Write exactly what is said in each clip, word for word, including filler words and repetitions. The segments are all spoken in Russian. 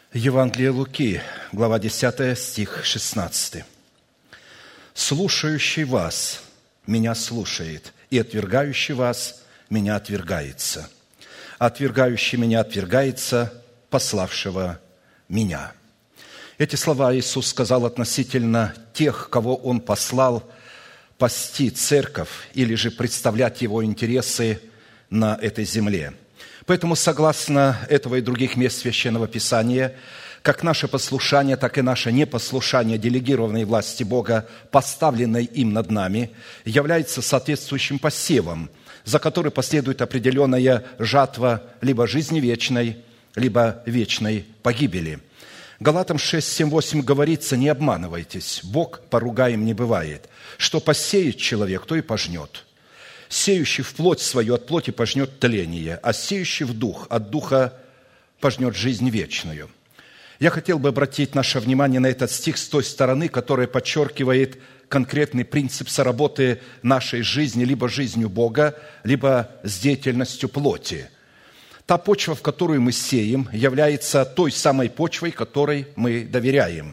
Евангелие Луки, глава десятая, стих шестнадцатый. «Слушающий вас меня слушает, и отвергающий вас меня отвергается. Отвергающий меня отвергается пославшего меня». Эти слова Иисус сказал относительно тех, кого Он послал пасти церковь или же представлять Его интересы на этой земле. Поэтому, согласно этого и других мест Священного Писания, как наше послушание, так и наше непослушание делегированной власти Бога, поставленной им над нами, является соответствующим посевом, за который последует определенная жатва либо жизни вечной, либо вечной погибели. Галатам шесть, семь, восемь говорится: «Не обманывайтесь, Бог поругаем не бывает. Что посеет человек, то и пожнет. Сеющий в плоть свою от плоти пожнет тление, а сеющий в дух от духа пожнет жизнь вечную». Я хотел бы обратить наше внимание на этот стих с той стороны, которая подчеркивает конкретный принцип соработы нашей жизни либо жизнью Бога, либо с деятельностью плоти. Та почва, в которую мы сеем, является той самой почвой, которой мы доверяем,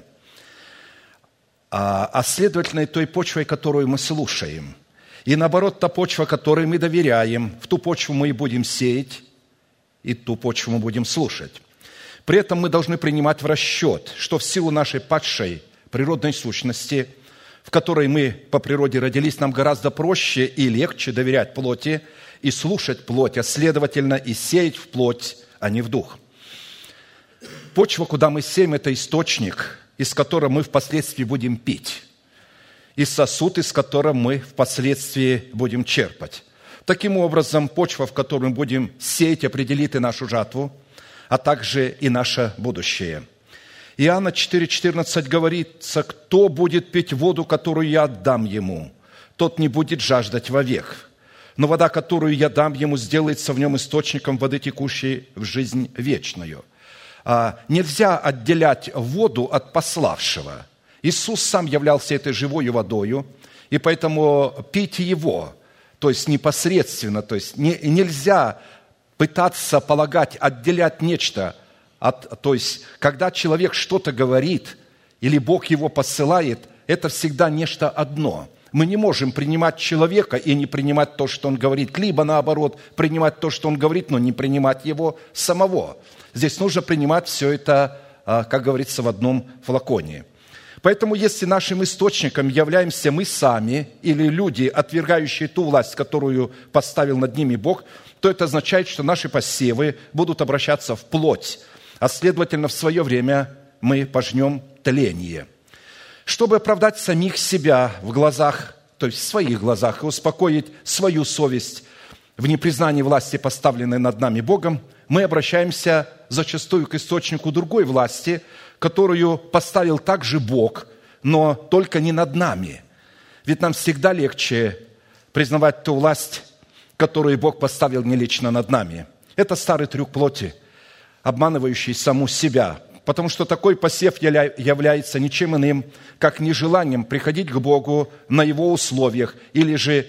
а, а следовательно, и той почвой, которую мы слушаем. И наоборот, та почва, которой мы доверяем, в ту почву мы и будем сеять, и ту почву мы будем слушать. При этом мы должны принимать в расчет, что в силу нашей падшей природной сущности, в которой мы по природе родились, нам гораздо проще и легче доверять плоти и слушать плоть, а следовательно и сеять в плоть, а не в дух. Почва, куда мы сеем, это источник, из которого мы впоследствии будем пить, и сосуд, из которого мы впоследствии будем черпать. Таким образом, почва, в которую мы будем сеять, определит и нашу жатву, а также и наше будущее. Иоанна четыре четырнадцать говорится: «Кто будет пить воду, которую я отдам ему, тот не будет жаждать вовек. Но вода, которую я дам ему, сделается в нем источником воды, текущей в жизнь вечную». А нельзя отделять воду от пославшего. Иисус сам являлся этой живою водою, и поэтому пить Его, то есть непосредственно, то есть не, нельзя пытаться полагать, отделять нечто от... То есть, когда человек что-то говорит, или Бог его посылает, это всегда нечто одно. Мы не можем принимать человека и не принимать то, что он говорит, либо, наоборот, принимать то, что он говорит, но не принимать его самого. Здесь нужно принимать все это, как говорится, в одном флаконе. Поэтому, если нашим источником являемся мы сами или люди, отвергающие ту власть, которую поставил над ними Бог, то это означает, что наши посевы будут обращаться в плоть, а следовательно, в свое время мы пожнем тление. Чтобы оправдать самих себя в глазах, то есть в своих глазах, и успокоить свою совесть в непризнании власти, поставленной над нами Богом, мы обращаемся зачастую к источнику другой власти, которую поставил также Бог, но только не над нами. Ведь нам всегда легче признавать ту власть, которую Бог поставил не лично над нами. Это старый трюк плоти, обманывающий саму себя, потому что такой посев является ничем иным, как нежеланием приходить к Богу на Его условиях или же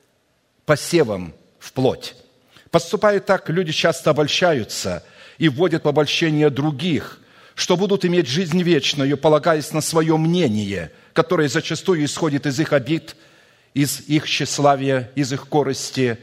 посевом в плоть. Поступая так, люди часто обольщаются и вводят в обольщение других, что будут иметь жизнь вечную, полагаясь на свое мнение, которое зачастую исходит из их обид, из их тщеславия, из их корысти.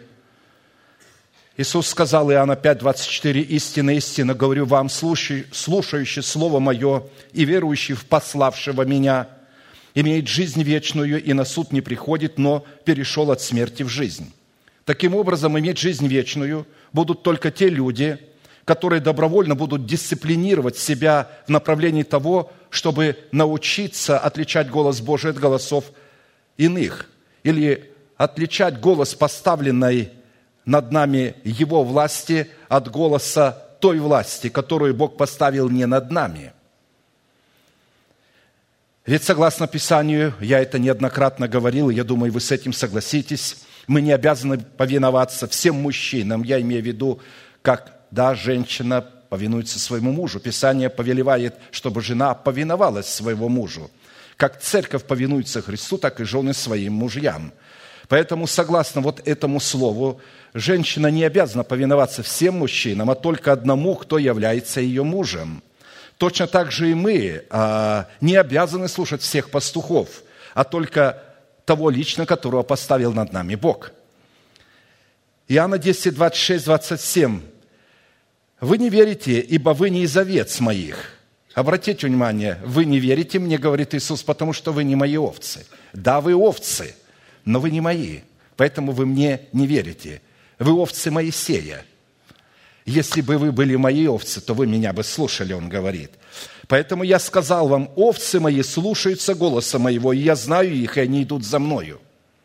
Иисус сказал, Иоанна пять двадцать четыре: «Истинно, истинно говорю вам, слушающий Слово Мое и верующий в пославшего Меня имеет жизнь вечную и на суд не приходит, но перешел от смерти в жизнь». Таким образом, иметь жизнь вечную будут только те люди, которые добровольно будут дисциплинировать себя в направлении того, чтобы научиться отличать голос Божий от голосов иных, или отличать голос, поставленный над нами Его власти, от голоса той власти, которую Бог поставил не над нами. Ведь, согласно Писанию, я это неоднократно говорил, я думаю, вы с этим согласитесь, мы не обязаны повиноваться всем мужчинам, я имею в виду, как да, женщина повинуется своему мужу. Писание повелевает, чтобы жена повиновалась своему мужу. Как церковь повинуется Христу, так и жены своим мужьям. Поэтому, согласно вот этому слову, женщина не обязана повиноваться всем мужчинам, а только одному, кто является ее мужем. Точно так же и мы а, не обязаны слушать всех пастухов, а только того лично, которого поставил над нами Бог. Иоанна десять, двадцать шесть, двадцать семь. «Вы не верите, ибо вы не из овец моих». Обратите внимание, вы не верите мне, говорит Иисус, потому что вы не мои овцы. Да, вы овцы, но вы не мои, поэтому вы мне не верите. Вы овцы Моисея. Если бы вы были мои овцы, то вы меня бы слушали, он говорит. Поэтому я сказал вам, овцы мои слушаются голоса моего, и я знаю их, и они идут за мною.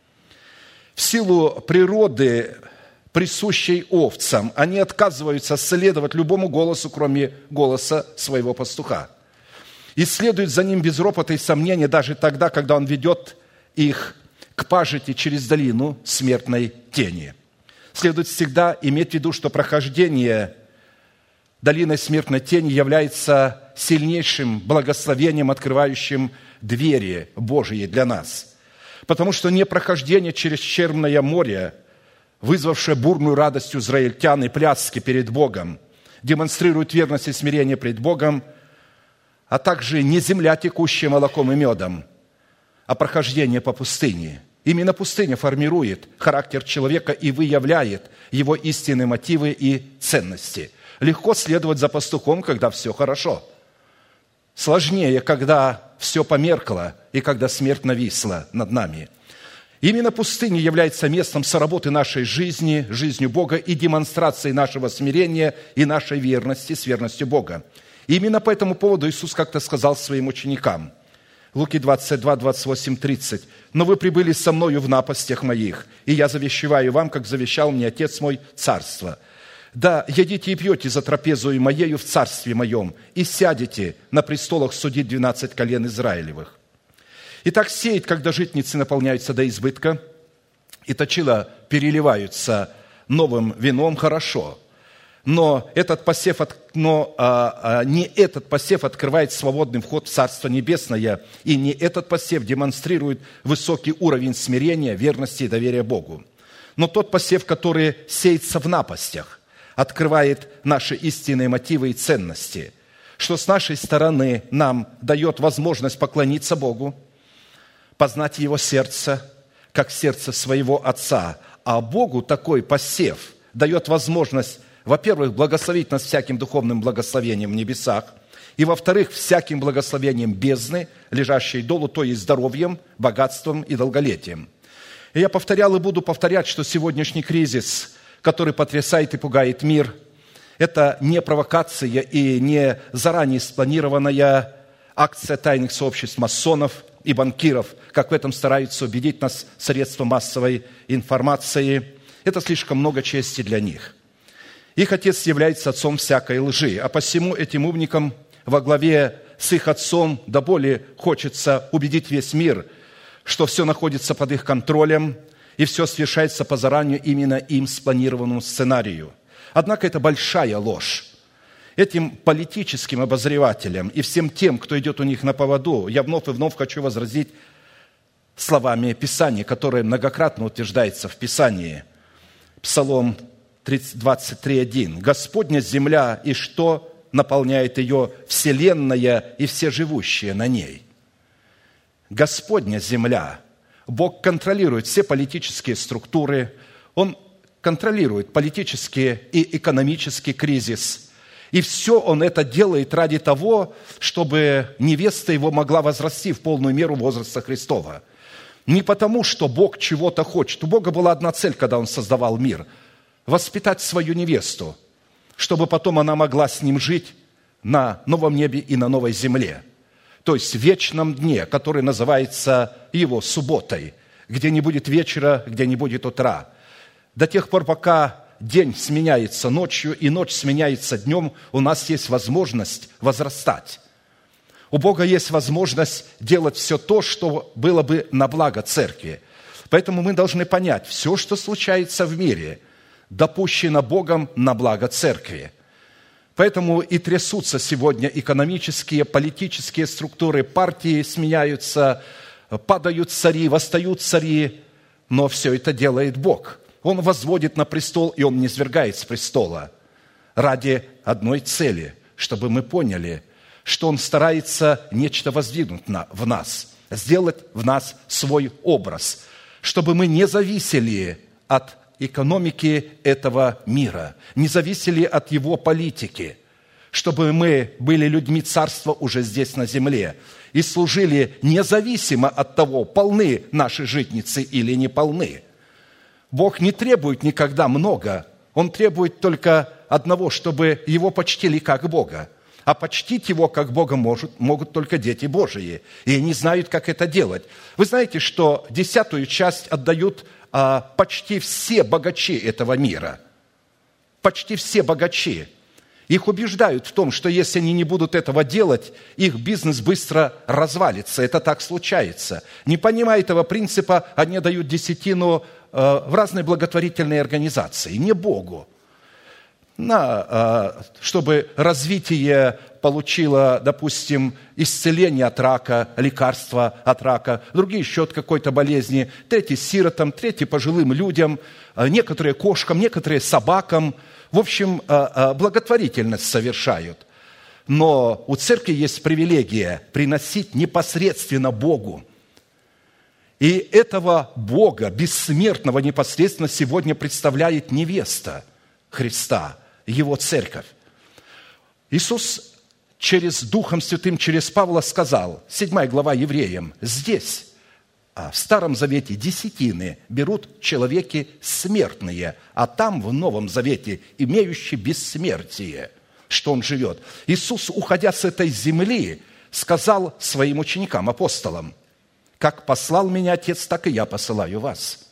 В силу природы, присущей овцам, они отказываются следовать любому голосу, кроме голоса своего пастуха. И следуют за ним без ропота и сомнения, даже тогда, когда он ведет их к пажити через долину смертной тени. Следует всегда иметь в виду, что прохождение долиной смертной тени является сильнейшим благословением, открывающим двери Божьи для нас. Потому что не прохождение через Черное море, вызвавшее бурную радость у израильтян и пляски перед Богом, демонстрирует верность и смирение пред Богом, а также не земля, текущая молоком и медом, а прохождение по пустыне. Именно пустыня формирует характер человека и выявляет его истинные мотивы и ценности. Легко следовать за пастухом, когда все хорошо. Сложнее, когда все померкло и когда смерть нависла над нами. Именно пустыня является местом соработы нашей жизни, жизнью Бога и демонстрацией нашего смирения и нашей верности с верностью Бога. Именно по этому поводу Иисус как-то сказал своим ученикам. Луки двадцать два, двадцать восемь, тридцать. «Но вы прибыли со мною в напастях моих, и я завещеваю вам, как завещал мне Отец мой, царство. Да, едите и пьете за трапезою моею в царстве моем, и сядете на престолах судить двенадцать колен Израилевых. Итак, сеять, когда житницы наполняются до избытка, и точила переливаются новым вином, хорошо. Но, этот посев, но а, а, не этот посев открывает свободный вход в Царство Небесное, и не этот посев демонстрирует высокий уровень смирения, верности и доверия Богу. Но тот посев, который сеется в напастях, открывает наши истинные мотивы и ценности, что с нашей стороны нам дает возможность поклониться Богу, познать Его сердце, как сердце своего Отца. А Богу такой посев дает возможность, во-первых, благословить нас всяким духовным благословением в небесах, и, во-вторых, всяким благословением бездны, лежащей долу, то есть здоровьем, богатством и долголетием. И я повторял и буду повторять, что сегодняшний кризис, который потрясает и пугает мир, это не провокация и не заранее спланированная акция тайных сообществ масонов и банкиров, как в этом стараются убедить нас средства массовой информации. Это слишком много чести для них. Их отец является отцом всякой лжи, а посему этим умникам во главе с их отцом до боли хочется убедить весь мир, что все находится под их контролем и все совершается по заранее именно им спланированному сценарию. Однако это большая ложь. Этим политическим обозревателям и всем тем, кто идет у них на поводу, я вновь и вновь хочу возразить словами Писания, которое многократно утверждается в Писании. Псалом двадцать три, один. «Господня земля, и что наполняет ее? Вселенная и все живущие на ней». Господня земля. Бог контролирует все политические структуры, Он контролирует политический и экономический кризис. И все Он это делает ради того, чтобы невеста Его могла возрасти в полную меру возраста Христова. Не потому, что Бог чего-то хочет. У Бога была одна цель, когда Он создавал мир – воспитать свою невесту, чтобы потом она могла с Ним жить на новом небе и на новой земле. То есть в вечном дне, который называется Его субботой, где не будет вечера, где не будет утра. До тех пор, пока день сменяется ночью и ночь сменяется днем, у нас есть возможность возрастать. У Бога есть возможность делать все то, что было бы на благо церкви. Поэтому мы должны понять, все, что случается в мире, допущено Богом на благо церкви. Поэтому и трясутся сегодня экономические, политические структуры, партии сменяются, падают цари, восстают цари, но все это делает Бог. Он возводит на престол, и Он не свергает с престола ради одной цели, чтобы мы поняли, что Он старается нечто воздвигнуть в нас, сделать в нас свой образ, чтобы мы не зависели от экономики этого мира, не зависели от его политики, чтобы мы были людьми царства уже здесь на земле и служили независимо от того, полны наши житницы или не полны. Бог не требует никогда много, Он требует только одного, чтобы Его почтили как Бога. А почтить Его как Бога может, могут только дети Божии. И они знают, как это делать. Вы знаете, что десятую часть отдают а, почти все богачи этого мира. Почти все богачи. Их убеждают в том, что если они не будут этого делать, их бизнес быстро развалится. Это так случается. Не понимая этого принципа, они дают десятину э, в разные благотворительные организации, не Богу. На, э, чтобы развитие получило, допустим, исцеление от рака, лекарства от рака, другие еще от какой-то болезни, третьи сиротам, третьи пожилым людям, э, некоторые кошкам, некоторые собакам. В общем, благотворительность совершают. Но у церкви есть привилегия приносить непосредственно Богу. И этого Бога, бессмертного непосредственно, сегодня представляет невеста Христа, Его церковь. Иисус через Духом Святым, через Павла сказал, седьмая глава Евреям, здесь, в Старом Завете десятины берут человеки смертные, а там в Новом Завете имеющие бессмертие, что Он живет. Иисус, уходя с этой земли, сказал своим ученикам, апостолам, «Как послал меня Отец, так и я посылаю вас.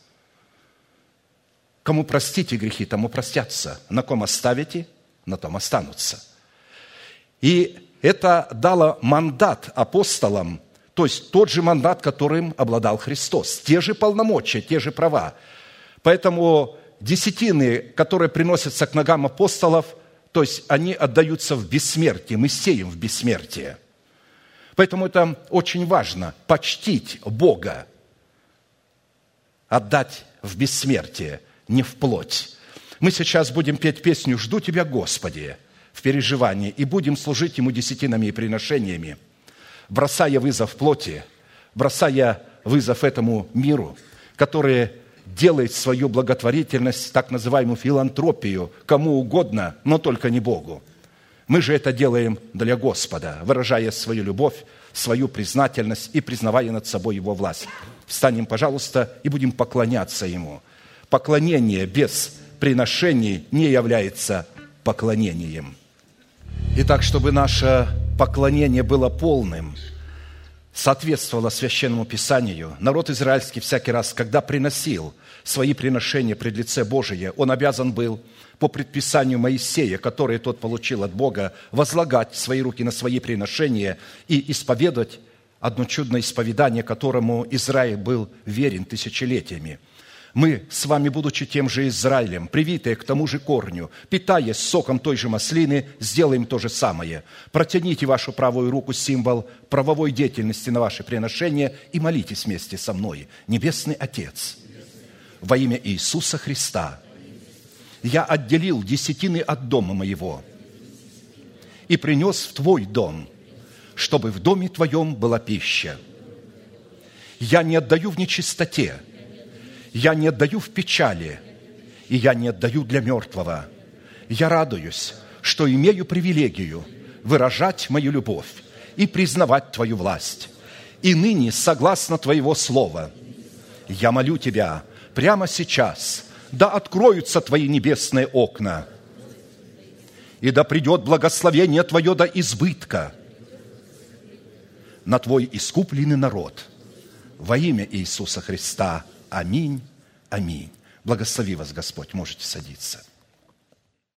Кому простите грехи, тому простятся, на ком оставите, на том останутся». И это дало мандат апостолам, то есть тот же мандат, которым обладал Христос, те же полномочия, те же права. Поэтому десятины, которые приносятся к ногам апостолов, то есть они отдаются в бессмертие, мы сеем в бессмертие. Поэтому это очень важно, почтить Бога, отдать в бессмертие, не в плоть. Мы сейчас будем петь песню «Жду Тебя, Господи», в переживании, и будем служить Ему десятинами и приношениями, бросая вызов плоти, бросая вызов этому миру, который делает свою благотворительность, так называемую филантропию, кому угодно, но только не Богу. Мы же это делаем для Господа, выражая свою любовь, свою признательность и признавая над собой Его власть. Встанем, пожалуйста, и будем поклоняться Ему. Поклонение без приношений не является поклонением. Итак, чтобы наше поклонение было полным, соответствовало Священному Писанию, народ израильский всякий раз, когда приносил свои приношения пред лице Божие, он обязан был по предписанию Моисея, которое тот получил от Бога, возлагать свои руки на свои приношения и исповедать одно чудное исповедание, которому Израиль был верен тысячелетиями. Мы с вами, будучи тем же Израилем, привитые к тому же корню, питаясь соком той же маслины, сделаем то же самое. Протяните вашу правую руку, символ правовой деятельности на ваше приношение, и молитесь вместе со мной. Небесный Отец, во имя Иисуса Христа, я отделил десятины от дома моего и принес в Твой дом, чтобы в доме Твоем была пища. Я не отдаю в нечистоте, я не отдаю в печали, и я не отдаю для мертвого. Я радуюсь, что имею привилегию выражать мою любовь и признавать Твою власть. И ныне, согласно Твоего слова, я молю Тебя прямо сейчас, да откроются Твои небесные окна, и да придет благословение Твое до избытка на Твой искупленный народ. Во имя Иисуса Христа. Аминь. Аминь. Благослови вас Господь. Можете садиться.